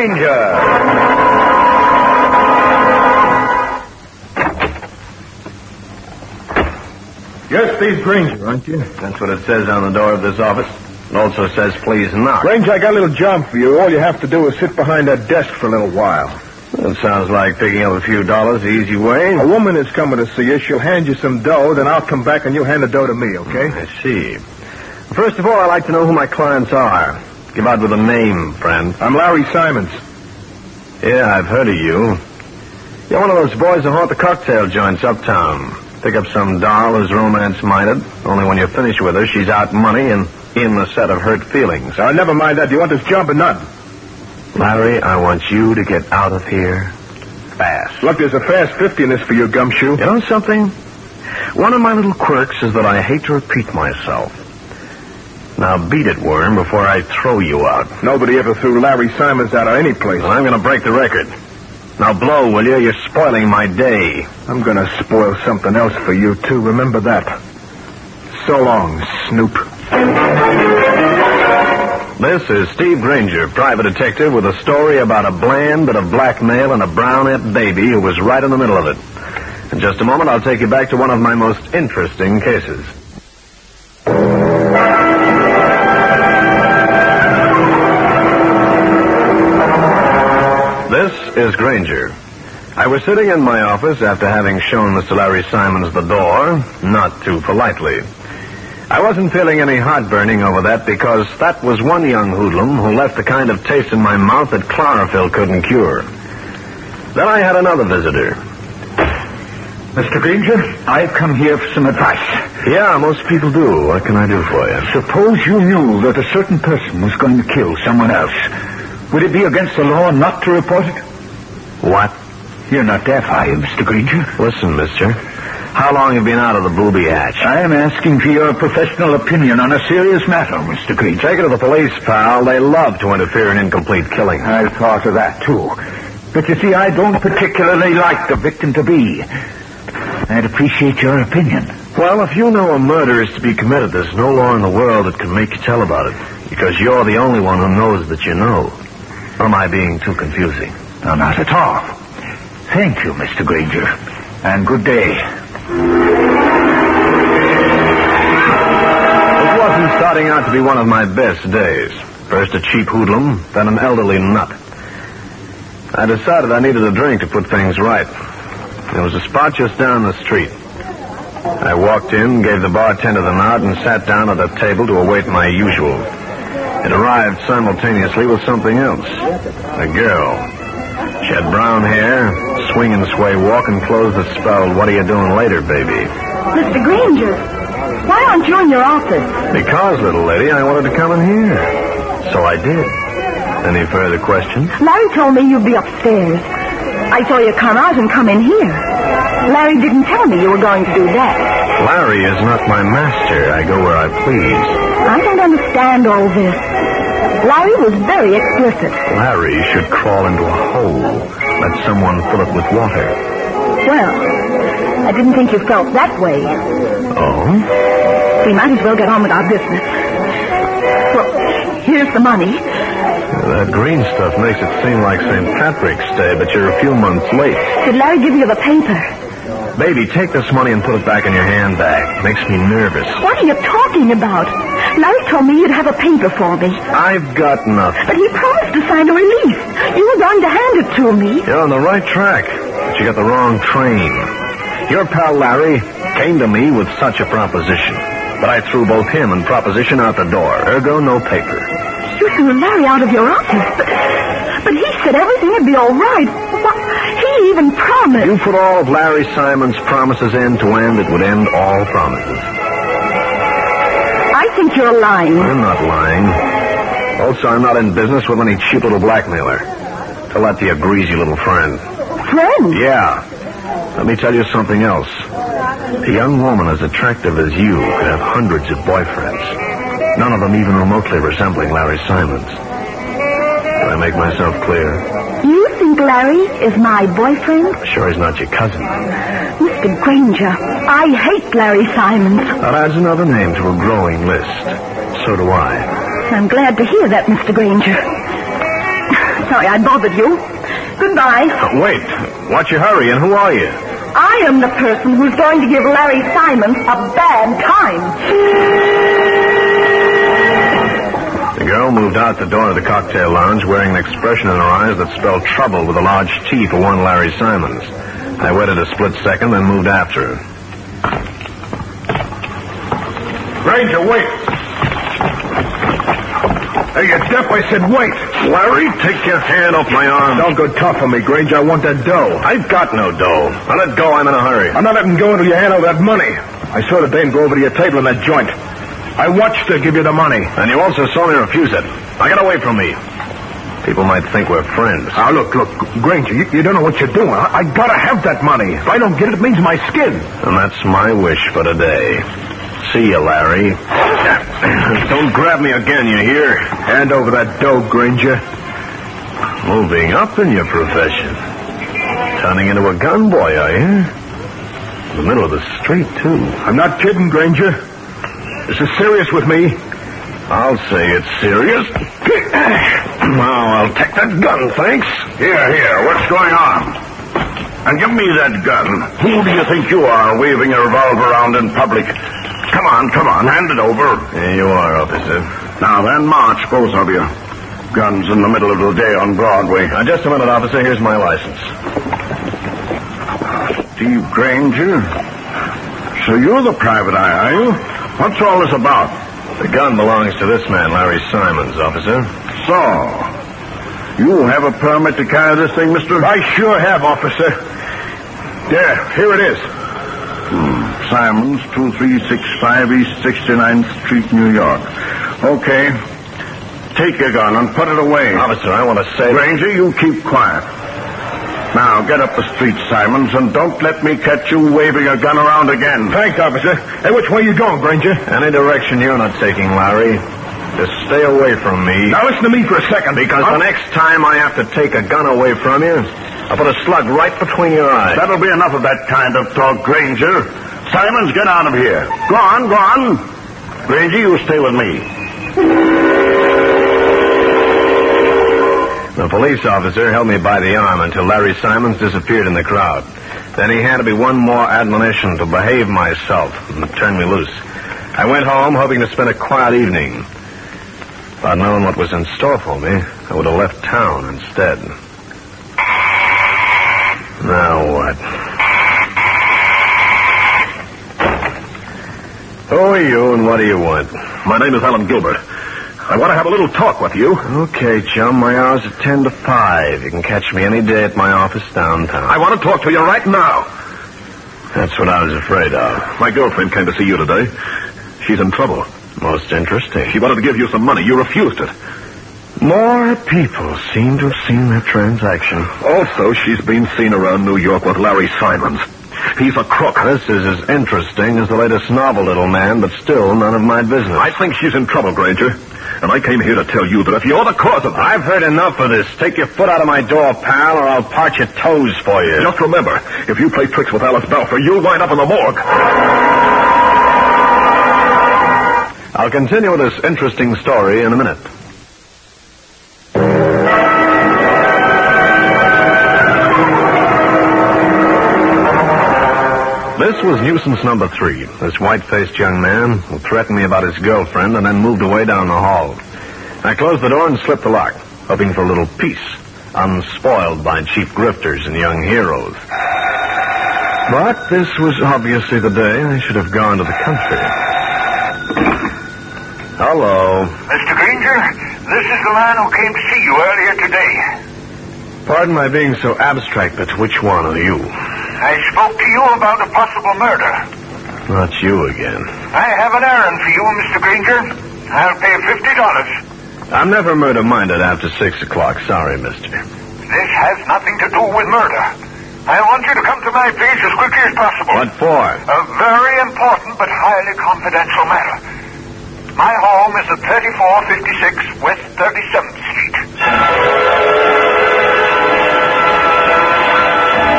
Granger. You're Steve Granger, aren't you? That's what it says on the door of this office. It also says, please knock. Granger, I got a little job for you. All you have to do is sit behind that desk for a little while. That sounds like picking up a few dollars the easy way. A woman is coming to see you. She'll hand you some dough, then I'll come back and you hand the dough to me, okay? I see. First of all, I'd like to know who my clients are. Give out with a name, friend. I'm Larry Simons. Yeah, I've heard of you. You're one of those boys who haunt the cocktail joints uptown. Pick up some doll who's romance-minded. Only when you're finished with her, she's out money and in the set of hurt feelings. Never mind that. Do you want this job or not? Larry, I want you to get out of here fast. Look, there's a fast 50 in this for you, Gumshoe. You know something? One of my little quirks is that I hate to repeat myself. Now beat it, Worm, before I throw you out. Nobody ever threw Larry Simons out of any place. Well, I'm going to break the record. Now blow, will you? You're spoiling my day. I'm going to spoil something else for you, too. Remember that. So long, Snoop. This is Steve Granger, private detective, with a story about a bland bit of blackmail and a brownette baby who was right in the middle of it. In just a moment, I'll take you back to one of my most interesting cases. This is Granger. I was sitting in my office after having shown Mr. Larry Simons the door, not too politely. I wasn't feeling any heartburning over that because that was one young hoodlum who left the kind of taste in my mouth that chlorophyll couldn't cure. Then I had another visitor. Mr. Granger, I've come here for some advice. Yeah, most people do. What can I do for you? Suppose you knew that a certain person was going to kill someone else. Would it be against the law not to report it? What? You're not deaf, are you, Mr. Granger? Listen, mister. How long have you been out of the booby hatch? I am asking for your professional opinion on a serious matter, Mr. Granger. Take it to the police, pal. They love to interfere in incomplete killing. I thought of that, too. But you see, I don't particularly like the victim-to-be. I'd appreciate your opinion. Well, if you know a murder is to be committed, there's no law in the world that can make you tell about it. Because you're the only one who knows that you know. Or am I being too confusing? No, not at all. Thank you, Mr. Granger. And good day. It wasn't starting out to be one of my best days. First a cheap hoodlum, then an elderly nut. I decided I needed a drink to put things right. There was a spot just down the street. I walked in, gave the bartender the nod, and sat down at a table to await my usual. It arrived simultaneously with something else. A girl. She had brown hair, swing and sway walk, and clothes that spelled, "What are you doing later, baby?" Mr. Granger, why aren't you in your office? Because, little lady, I wanted to come in here. So I did. Any further questions? Larry told me you'd be upstairs. I saw you come out and come in here. Larry didn't tell me you were going to do that. Larry is not my master. I go where I please. I don't understand all this. Larry was very explicit. Larry should crawl into a hole. Let someone fill it with water. Well, I didn't think you felt that way. Oh? We might as well get on with our business. Well, here's the money. That green stuff makes it seem like St. Patrick's Day, but you're a few months late. Did Larry give you the paper? Baby, take this money and put it back in your handbag. Makes me nervous. What are you talking about? Larry told me you'd have a paper for me. I've got nothing. But he promised to sign a release. You were going to hand it to me. You're on the right track, but you got the wrong train. Your pal Larry came to me with such a proposition, but I threw both him and proposition out the door. Ergo, no paper. You threw Larry out of your office, but he said everything would be all right. He even promised. You put all of Larry Simons' promises end to end, it would end all promises. I think you're lying. I'm not lying. Also, I'm not in business with any cheap little blackmailer. Tell that to your greasy little friend. Friend? Yeah. Let me tell you something else. A young woman as attractive as you could have hundreds of boyfriends. None of them even remotely resembling Larry Simons. Can I make myself clear? You think Larry is my boyfriend? Sure he's not your cousin. Mr. Granger, I hate Larry Simons. That adds another name to a growing list. So do I. I'm glad to hear that, Mr. Granger. sorry I bothered you. Goodbye. Wait. What's your hurry, and who are you? I am the person who's going to give Larry Simons a bad time. The girl moved out the door of the cocktail lounge wearing an expression in her eyes that spelled trouble with a large T for one Larry Simons. I waited a split second, then moved after her. Granger, wait. Hey, you deaf? I said wait. Larry, take your hand off my arm. Don't go tough on me, Granger. I want that dough. I've got no dough. Now let go. I'm in a hurry. I'm not letting go until you hand over that money. I saw the dame go over to your table in that joint. I watched her give you the money. And you also saw me refuse it. Now get away from me. People might think we're friends. Now, look, Granger, you don't know what you're doing. I gotta have that money. If I don't get it, it means my skin. And that's my wish for today. See you, Larry. Don't grab me again, you hear? Hand over that dough, Granger. Moving up in your profession. Turning into a gun boy, are you? In the middle of the street, too. I'm not kidding, Granger. This is serious with me. I'll say it's serious. Now, I'll take that gun, thanks. Here, what's going on? And give me that gun. Who do you think you are, waving a revolver around in public? Come on, hand it over. Here you are, officer. Now then, march, both of you. Guns in the middle of the day on Broadway. Now, just a minute, officer. Here's my license. Steve Granger? So you're the private eye, are you? What's all this about? The gun belongs to this man, Larry Simons, officer. So, you have a permit to carry this thing, mister? I sure have, officer. There, here it is. Simons, 2365 East 69th Street, New York. Okay. Take your gun and put it away. Officer, I want to say... Granger, you keep quiet. Now, get up the street, Simons, and don't let me catch you waving a gun around again. Thanks, officer. Hey, which way you going, Granger? Any direction you're not taking, Larry. Just stay away from me. Now, listen to me for a second. Because the next time I have to take a gun away from you, I'll put a slug right between your eyes. That'll be enough of that kind of talk, Granger. Simons, get out of here. Go on. Granger, you stay with me. The police officer held me by the arm until Larry Simons disappeared in the crowd. Then he handed me one more admonition to behave myself and turn me loose. I went home hoping to spend a quiet evening. If I'd known what was in store for me, I would have left town instead. Now what? Who are you and what do you want? My name is Alan Gilbert. I want to have a little talk with you. Okay, chum. My hours are 10 to 5. You can catch me any day at my office downtown. I want to talk to you right now. That's what I was afraid of. My girlfriend came to see you today. She's in trouble. Most interesting. She wanted to give you some money. You refused it. More people seem to have seen that transaction. Also, she's been seen around New York with Larry Simons. He's a crook. This is as interesting as the latest novel, little man, but still none of my business. I think she's in trouble, Granger. And I came here to tell you that if you're the cause of it... I've heard enough of this. Take your foot out of my door, pal, or I'll part your toes for you. Just remember, if you play tricks with Alice Balfour, you'll wind up in the morgue. I'll continue with this interesting story in a minute. This was nuisance number 3. This white-faced young man who threatened me about his girlfriend and then moved away down the hall. I closed the door and slipped the lock, hoping for a little peace, unspoiled by cheap grifters and young heroes. But this was obviously the day I should have gone to the country. Hello. Mr. Granger, this is the man who came to see you earlier today. Pardon my being so abstract, but which one are you? I spoke to you about a possible murder. Not you again. I have an errand for you, Mr. Granger. I'll pay $50. I'm never murder-minded after 6 o'clock. Sorry, mister. This has nothing to do with murder. I want you to come to my place as quickly as possible. What for? A very important but highly confidential matter. My home is at 3456 West 37th Street.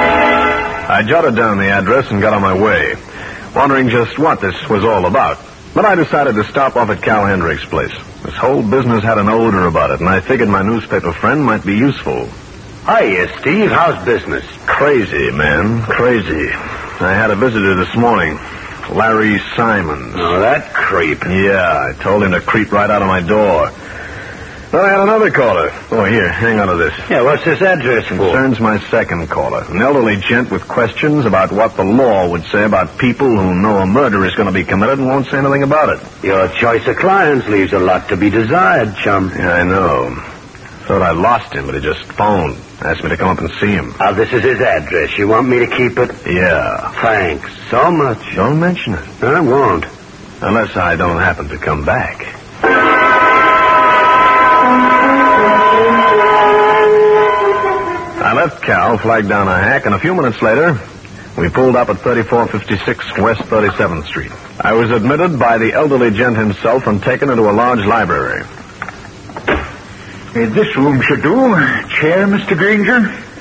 I jotted down the address and got on my way, wondering just what this was all about. But I decided to stop off at Cal Hendricks' place. This whole business had an odor about it, and I figured my newspaper friend might be useful. Hiya, Steve. How's business? Crazy, man. Crazy. I had a visitor this morning. Larry Simons. Oh, that creep. Yeah, I told him to creep right out of my door. Then I had another caller. Oh, here, hang on to this. Yeah, what's this address for? Concerns my second caller. An elderly gent with questions about what the law would say about people who know a murder is going to be committed and won't say anything about it. Your choice of clients leaves a lot to be desired, chum. Yeah, I know. Thought I lost him, but he just phoned. Asked me to come up and see him. This is his address. You want me to keep it? Yeah. Thanks so much. Don't mention it. I won't. Unless I don't happen to come back. I left Cal, flagged down a hack, and a few minutes later, we pulled up at 3456 West 37th Street. I was admitted by the elderly gent himself and taken into a large library. This room should do. Chair, Mr. Granger?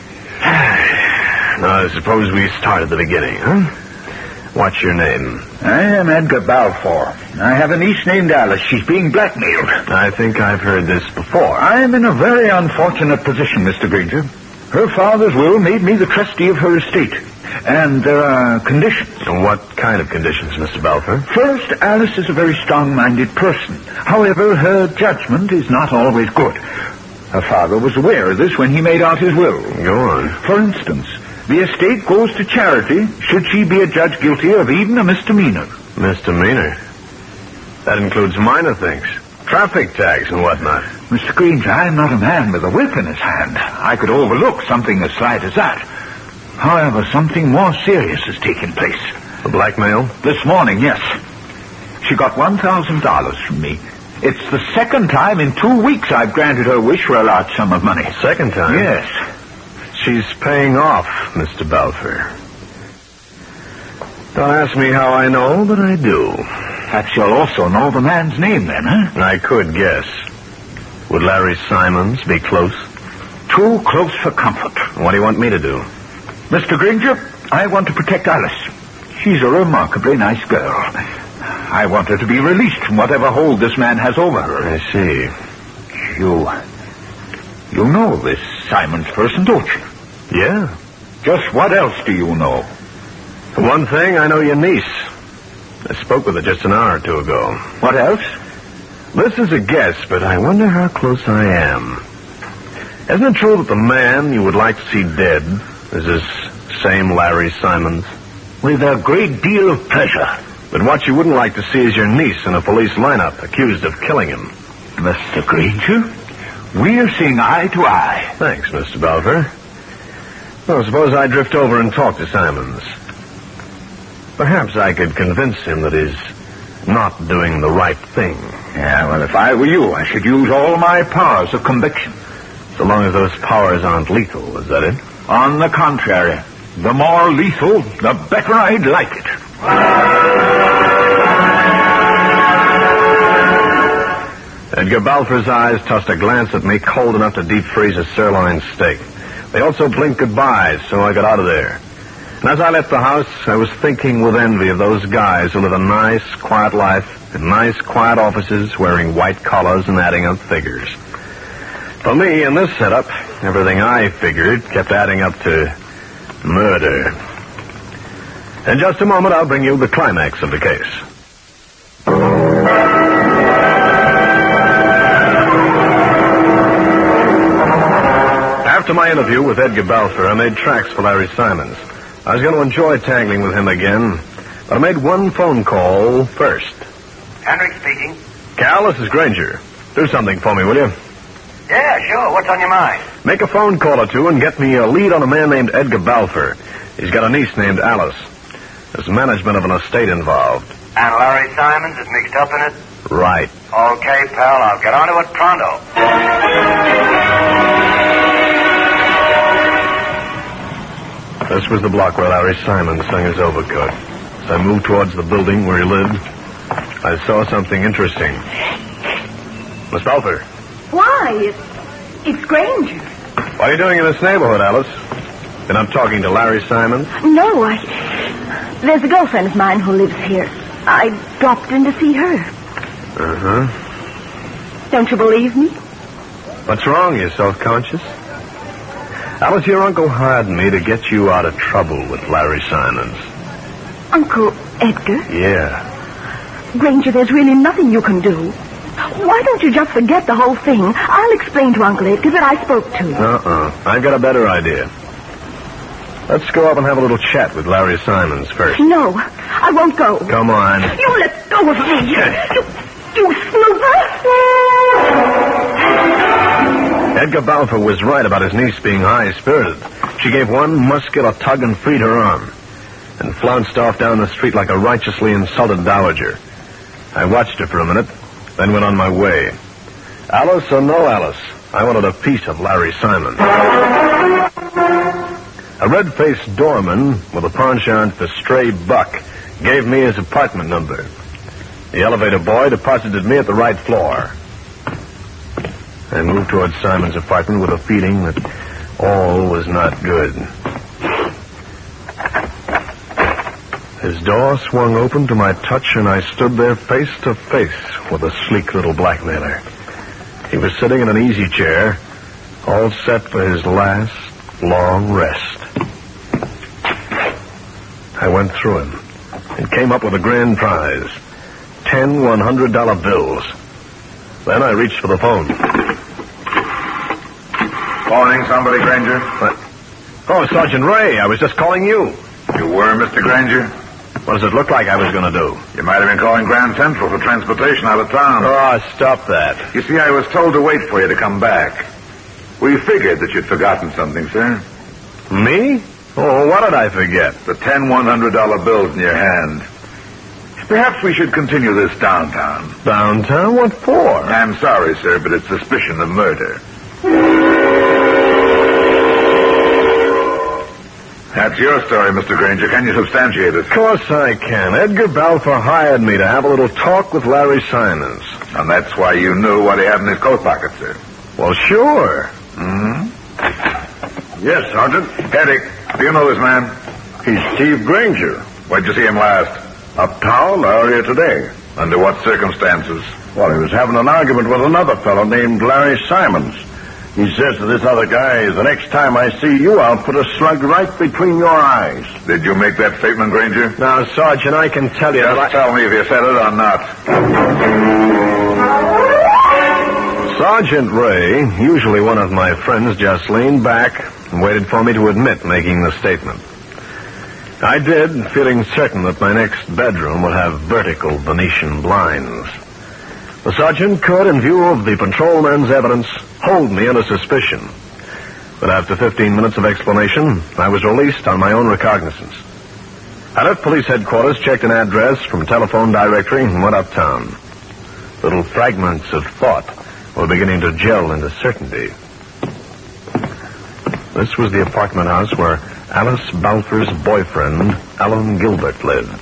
Now, I suppose we start at the beginning, huh? What's your name? I am Edgar Balfour. I have a niece named Alice. She's being blackmailed. I think I've heard this before. I am in a very unfortunate position, Mr. Granger. Her father's will made me the trustee of her estate. And there are conditions. And what kind of conditions, Mr. Balfour? First, Alice is a very strong-minded person. However, her judgment is not always good. Her father was aware of this when he made out his will. Go on. For instance, the estate goes to charity should she be adjudged guilty of even a misdemeanor. Misdemeanor? That includes minor things. Traffic tags and whatnot. Mr. Granger, I am not a man with a whip in his hand. I could overlook something as slight as that. However, something more serious has taken place. The blackmail? This morning, yes. She got $1,000 from me. It's the second time in 2 weeks I've granted her wish for a large sum of money. Second time? Yes. She's paying off, Mr. Balfour. Don't ask me how I know, but I do. Perhaps you'll also know the man's name then, huh? I could guess. Would Larry Simons be close? Too close for comfort. What do you want me to do? Mr. Granger, I want to protect Alice. She's a remarkably nice girl. I want her to be released from whatever hold this man has over her. I see. You know this Simons person, don't you? Yeah. Just what else do you know? For one thing, I know your niece. I spoke with her just an hour or two ago. What else? This is a guess, but I wonder how close I am. Isn't it true that the man you would like to see dead is this same Larry Simons? With a great deal of pleasure. But what you wouldn't like to see is your niece in a police lineup, accused of killing him. Mr. Granger, we're seeing eye to eye. Thanks, Mr. Balfour. Well, suppose I drift over and talk to Simons. Perhaps I could convince him that he's not doing the right thing. Yeah, well, if I were you, I should use all my powers of conviction. So long as those powers aren't lethal, is that it? On the contrary, the more lethal, the better I'd like it. Edgar Balfour's eyes tossed a glance at me cold enough to deep freeze a sirloin steak. They also blinked goodbyes, so I got out of there. And as I left the house, I was thinking with envy of those guys who live a nice, quiet life in nice, quiet offices wearing white collars and adding up figures. For me, in this setup, everything I figured kept adding up to murder. In just a moment, I'll bring you the climax of the case. After my interview with Edgar Balfour, I made tracks for Larry Simons. I was going to enjoy tangling with him again, but I made one phone call first. Hendrick speaking. Cal, this is Granger. Do something for me, will you? Yeah, sure. What's on your mind? Make a phone call or two and get me a lead on a man named Edgar Balfour. He's got a niece named Alice. There's management of an estate involved. And Larry Simons is mixed up in it? Right. Okay, pal. I'll get onto it pronto. This was the block where Larry Simons hung his overcoat. As I moved towards the building where he lived, I saw something interesting. Miss Balfour. Why? It's Granger. What are you doing in this neighborhood, Alice? Been up talking to Larry Simons? No, there's a girlfriend of mine who lives here. I dropped in to see her. Uh-huh. Don't you believe me? What's wrong? You're self-conscious? Alice, your uncle hired me to get you out of trouble with Larry Simons. Uncle Edgar? Yeah. Granger, there's really nothing you can do. Why don't you just forget the whole thing? I'll explain to Uncle Edgar that I spoke to. I've got a better idea. Let's go up and have a little chat with Larry Simons first. No, I won't go. Come on. You let go of me. You snooper. Edgar Balfour was right about his niece being high-spirited. She gave one muscular tug and freed her arm, and flounced off down the street like a righteously insulted dowager. I watched her for a minute, then went on my way. Alice or no Alice, I wanted a piece of Larry Simons. A red-faced doorman with a penchant for stray buck gave me his apartment number. The elevator boy deposited me at the right floor. I moved towards Simon's apartment with a feeling that all was not good. His door swung open to my touch, and I stood there face to face with a sleek little blackmailer. He was sitting in an easy chair, all set for his last long rest. I went through him and came up with a grand prize, 10 $100 bills. Then I reached for the phone. Phoning somebody, Granger? What? Oh, Sergeant Ray, I was just calling you. You were, Mr. Granger? What does it look like I was going to do? You might have been calling Grand Central for transportation out of town. Oh, stop that. You see, I was told to wait for you to come back. We figured that you'd forgotten something, sir. Me? Oh, what did I forget? The 10 $100 bills in your hand. Perhaps we should continue this downtown. Downtown? What for? I'm sorry, sir, but it's suspicion of murder. That's your story, Mr. Granger. Can you substantiate it? Of course I can. Edgar Balfour hired me to have a little talk with Larry Simons. And that's why you knew what he had in his coat pocket, sir. Well, sure. Mm-hmm. Yes, Sergeant. Eddie, do you know this man? He's Steve Granger. Where'd you see him last? Uptown earlier today. Under what circumstances? Well, he was having an argument with another fellow named Larry Simons. He says to this other guy, the next time I see you, I'll put a slug right between your eyes. Did you make that statement, Granger? Now, Sergeant, I can tell you... Just tell me if you said it or not. Sergeant Ray, usually one of my friends, just leaned back and waited for me to admit making the statement. I did, feeling certain that my next bedroom would have vertical Venetian blinds. The sergeant could, in view of the patrolman's evidence, hold me under suspicion. But after 15 minutes of explanation, I was released on my own recognizance. I left police headquarters, checked an address from telephone directory, and went uptown. Little fragments of thought were beginning to gel into certainty. This was the apartment house where Alice Balfour's boyfriend, Alan Gilbert, lived.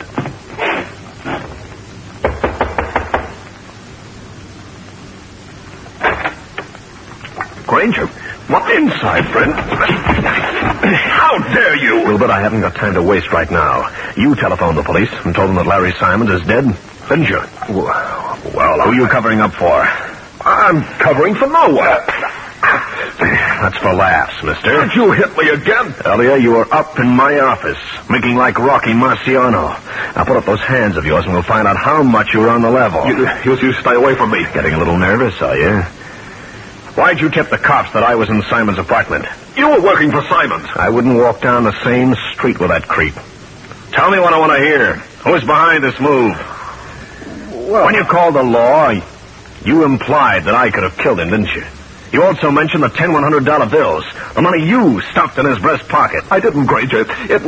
Granger, what's inside, friend? How dare you? Gilbert, I haven't got time to waste right now. You telephoned the police and told them that Larry Simons is dead, didn't you? Well, who are you covering up for? I'm covering for no one. That's for laughs, mister. Did you hit me again? Earlier, you were up in my office, making like Rocky Marciano. Now, put up those hands of yours and we'll find out how much you were on the level. You stay away from me. Getting a little nervous, are you? Why'd you tip the cops that I was in Simon's apartment? You were working for Simons. I wouldn't walk down the same street with that creep. Tell me what I want to hear. Who's behind this move? Well, when you called the law, you implied that I could have killed him, didn't you? You also mentioned the 10 $100 bills, the money you stuffed in his breast pocket. I didn't, Granger.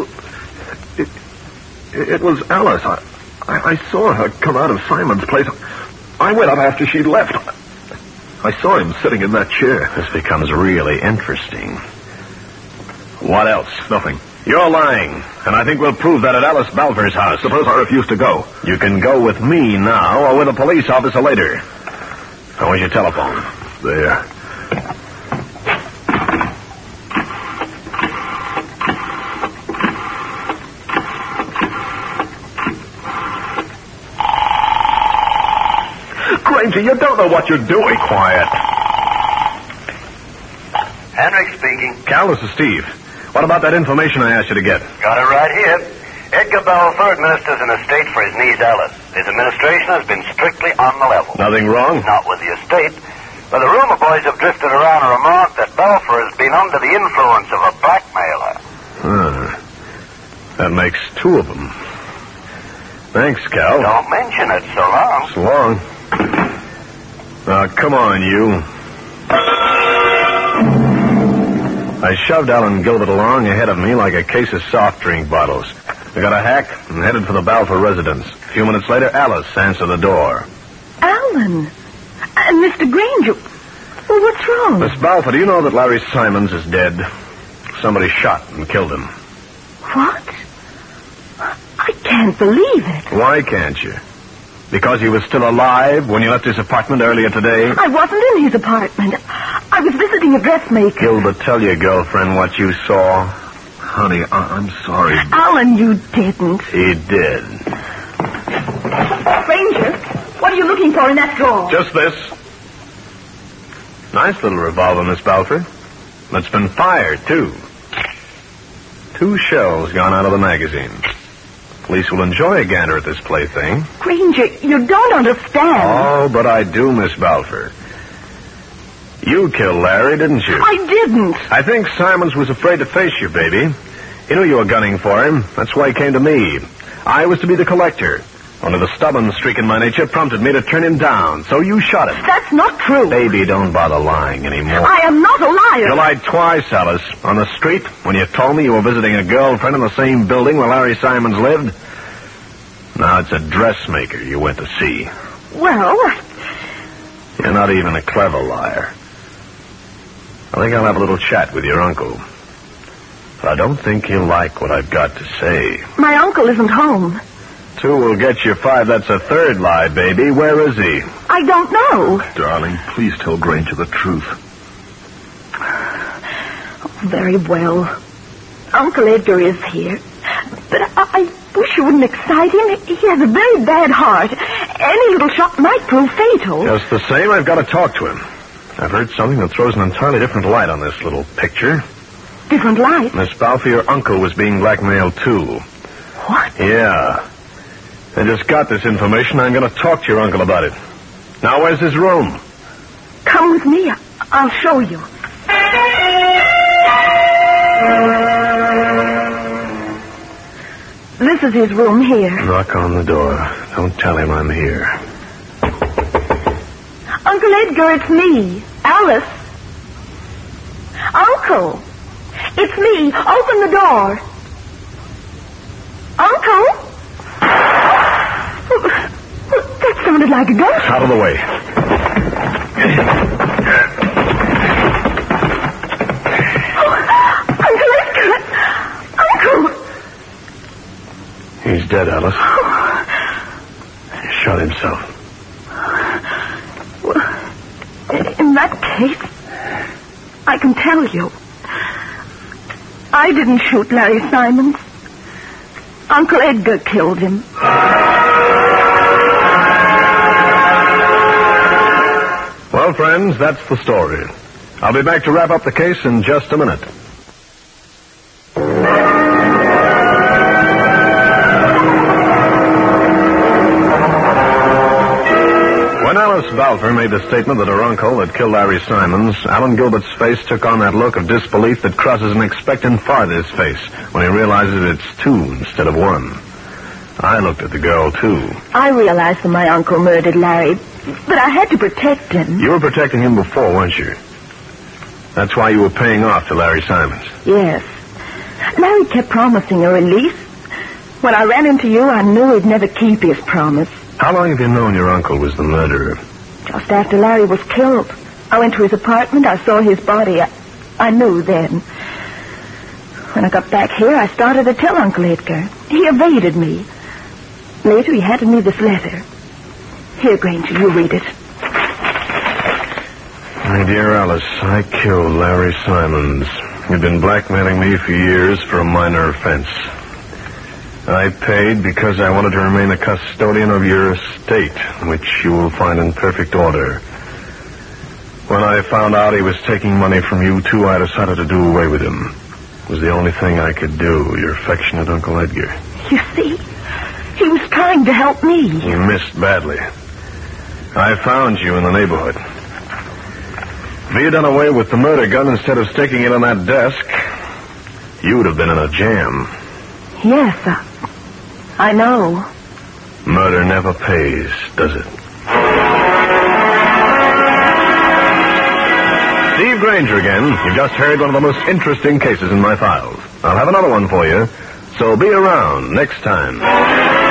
It was Alice. I saw her come out of Simon's place. I went up after she'd left. I saw him sitting in that chair. This becomes really interesting. What else? Nothing. You're lying, and I think we'll prove that at Alice Balfour's house. Suppose I refuse to go. You can go with me now or with a police officer later. Now, where's your telephone? There. Granger, you don't know what you're doing. Quiet. Henrik speaking. Cal, this is Steve. What about that information I asked you to get? Got it right here. Edgar Balfour administers an estate for his niece Alice. His administration has been strictly on the level. Nothing wrong? Not with the estate. But the rumor boys have drifted around a remark that Balfour has been under the influence of a blackmailer. That makes two of them. Thanks, Cal. Don't mention it. So long. So long. Now, come on, you. I shoved Alan Gilbert along ahead of me like a case of soft drink bottles. I got a hack and headed for the Balfour residence. A few minutes later, Alice answered the door. Alan. Mr. Granger. Well, what's wrong? Miss Balfour, do you know that Larry Simons is dead? Somebody shot and killed him. What? I can't believe it. Why can't you? Because he was still alive when you left his apartment earlier today? I wasn't in his apartment. I was visiting a dressmaker. Gilbert, tell your girlfriend what you saw. Honey, I'm sorry. Alan, you didn't. He did. Granger, what are you looking for in that drawer? Just this. Nice little revolver, Miss Balfour. It's been fired, too. 2 shells gone out of the magazine. Police will enjoy a gander at this plaything. Granger, you don't understand. Oh, but I do, Miss Balfour. You killed Larry, didn't you? I didn't. I think Simons was afraid to face you, baby. He knew you were gunning for him. That's why he came to me. I was to be the collector. Only the stubborn streak in my nature prompted me to turn him down, so you shot him. That's not true. Baby, don't bother lying anymore. I am not a liar. You lied twice, Alice. On the street, when you told me you were visiting a girlfriend in the same building where Larry Simons lived. Now it's a dressmaker you went to see. Well... You're not even a clever liar. I think I'll have a little chat with your uncle. But I don't think he'll like what I've got to say. My uncle isn't home. 2 will get you 5. That's a third lie, baby. Where is he? I don't know. Darling, please tell Granger the truth. Oh, very well. Uncle Edgar is here. But I wish you wouldn't excite him. He has a very bad heart. Any little shock might prove fatal. Just the same, I've got to talk to him. I've heard something that throws an entirely different light on this little picture. Different light? Miss Balfour, your uncle was being blackmailed, too. What? Yeah. I just got this information. I'm going to talk to your uncle about it. Now, where's his room? Come with me. I'll show you. This is his room here. Knock on the door. Don't tell him I'm here. Uncle Edgar, it's me, Alice. Uncle, it's me. Open the door. Uncle? That sounded like a ghost. Out of the way. Uncle Edgar! Uncle! He's dead, Alice. He shot himself. In that case, I can tell you. I didn't shoot Larry Simons. Uncle Edgar killed him. Well, friends, that's the story. I'll be back to wrap up the case in just a minute. When Alice Balfour made the statement that her uncle had killed Larry Simons, Alan Gilbert's face took on that look of disbelief that crosses an expectant father's face when he realizes it's 2 instead of 1. I looked at the girl, too. I realized that my uncle murdered Larry, but I had to protect him. You were protecting him before, weren't you? That's why you were paying off to Larry Simons. Yes. Larry kept promising a release. When I ran into you, I knew he'd never keep his promise. How long have you known your uncle was the murderer? Just after Larry was killed. I went to his apartment. I saw his body. I knew then. When I got back here, I started to tell Uncle Edgar. He evaded me. Later, he handed me this letter. Here, Granger, you read it. My dear Alice, I killed Larry Simons. He'd been blackmailing me for years for a minor offense. I paid because I wanted to remain a custodian of your estate, which you will find in perfect order. When I found out he was taking money from you, too, I decided to do away with him. It was the only thing I could do. Your affectionate Uncle Edgar. You see? He was trying to help me. You missed badly. I found you in the neighborhood. If you had done away with the murder gun instead of sticking it on that desk, you would have been in a jam. Yes, I know. Murder never pays, does it? Steve Granger again. You've just heard one of the most interesting cases in my files. I'll have another one for you, so be around next time.